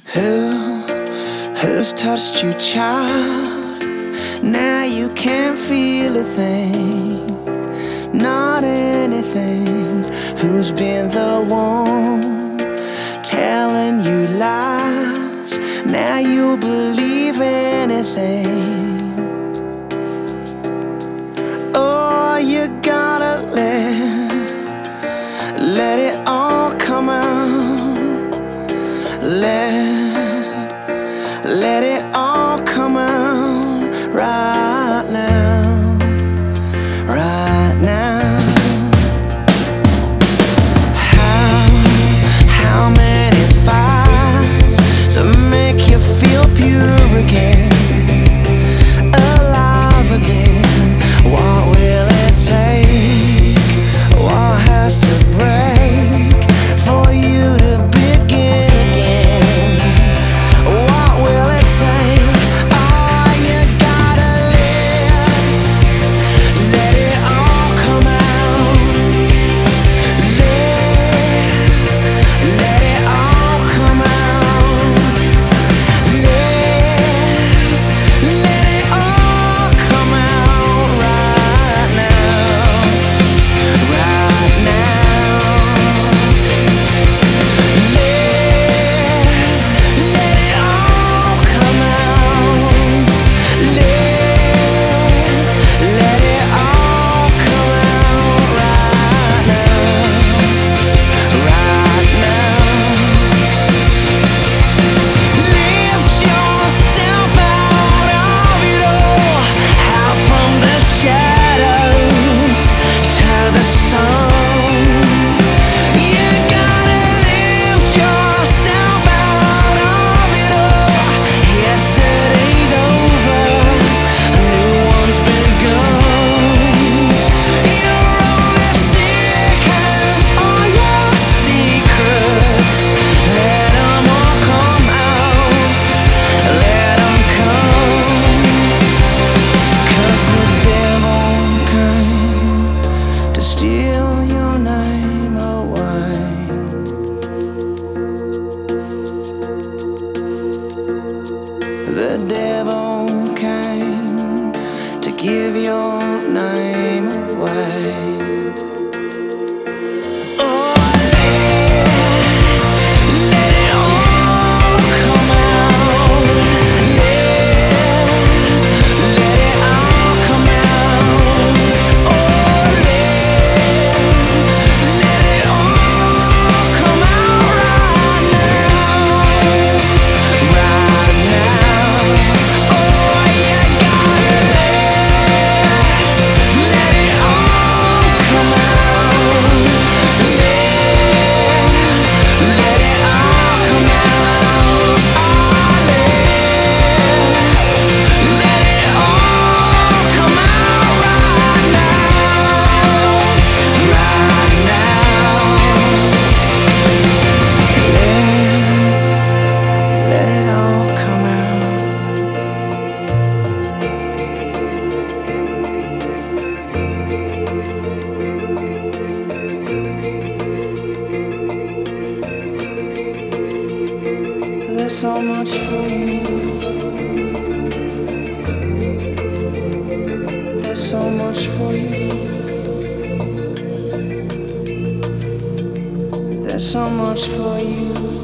Who, who's touched you, child? Now you can't feel a thing, not anything. Who's been the one telling you lies? Now you believe anything. Oh, you gotta let it all come out. Let it all come out right now, right now. How many fights to make you feel pure again, alive again? What will it take? What has to break for you to begin again? What will it take? Oh, you gotta let it all come out. Let it all come out. Let it all come out right now, right now. Let it all come out. Let it all come out right now, right now. Lift yourself out of it all, out from the shadows to the sun. You gotta lift yourself out of it all. Yesterday's over, a new one's begun. You're only sick as all your secrets. Let them all come out, let them come. 'Cause the devil came to steal your name away. The devil came to give your name away. Oh, let it all come out. Let it all come out. Oh, let it all come out right now, right now. Oh, you gotta let it all come out. Let it all come out. Let it all come out right now, right now. Let it all come out. There's so much for you. There's so much for you. There's so much for you.